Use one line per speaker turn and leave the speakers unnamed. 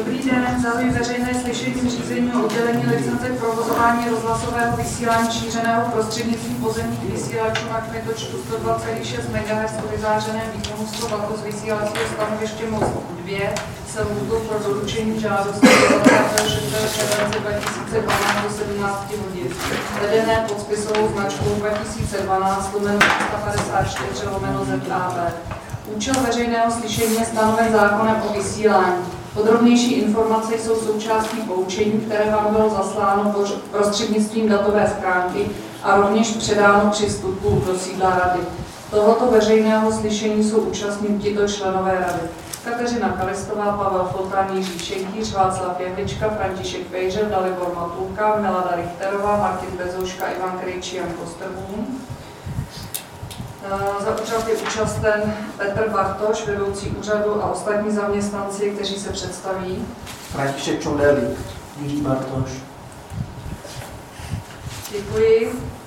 Dobrý den, zahajuji veřejné slyšení řízení o udělení licence k provozování rozhlasového vysílání šířeného prostřednictvím pozemních vysílačů na kmitočtu 102,6 MHz o vyzářeném výkonu 100 W z vysílacího stanoviště Most 2 se lhůtou pro doručení žádosti 6. července 2012 do 17 hodin. Vedené pod spisovou značkou 2012/354/ZAB. Účel veřejného slyšení je stanoven zákonem o vysílání. Podrobnější informace jsou součástí poučení, které vám bylo zasláno prostřednictvím datové schránky a rovněž předáno při vstupu do sídla rady. Tohoto veřejného slyšení jsou účastní tito členové rady: Kateřina Kalistová, Pavel Flotan, Jiří Šenkýř, Václav Jehlička, František Pejřel, Dalibor Matulka, Milada Richterová, Martin Bezouška, Ivan Krejčí, Jan Kostrvům. Za úřad je účasten Petr Bartoš, vedoucí úřadu, a ostatní zaměstnanci, kteří se představí.
František Čondelík, Jiří Bartoš.
Děkuji.